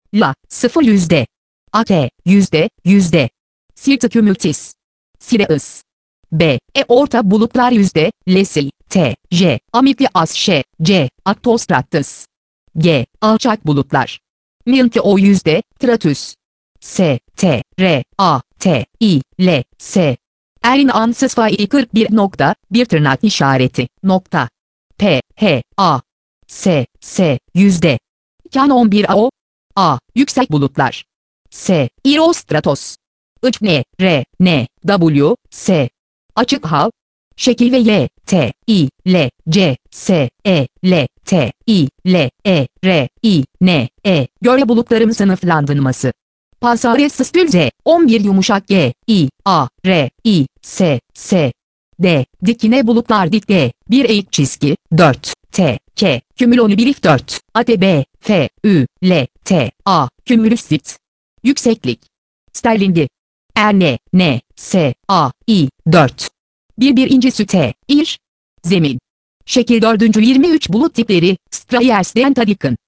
La, 0 yüzde. At, yüzde. Sirtikümültis. Sirius. B. Orta bulutlar yüzde. Lesi, T, J. Amikli az Ş, C. Attostratus. G. Alçak bulutlar. Milky O yüzde. Tratüs. S, T, R, A, T, I, L, S. Erin ansız fai 41 nokta, bir tırnak işareti, nokta. P, H, A. S, yüzde. Kan 11 AO. A. Yüksek bulutlar. S. Irostratos. Iç N, R, N, W, S. Açık hal. Şekil ve Y, T, I, L, C, S, E, L, T, I, L, E, R, I, N, E. Gölge bulutların sınıflandırması. Passaresis Z, 11 yumuşak G, I, A, R, I, S, S. D. Dikine bulutlar dik D, 1 eğik çizgi, 4, T, K, kümülonibrif 4, ATB, F, Ü, L, T, A, kümülüsit. Yükseklik. Sterlingi. N, S, A, I, 4. Birincisi T, İr. Zemin. Şekil 4. 23 bulut tipleri, Strayers Dentadikın.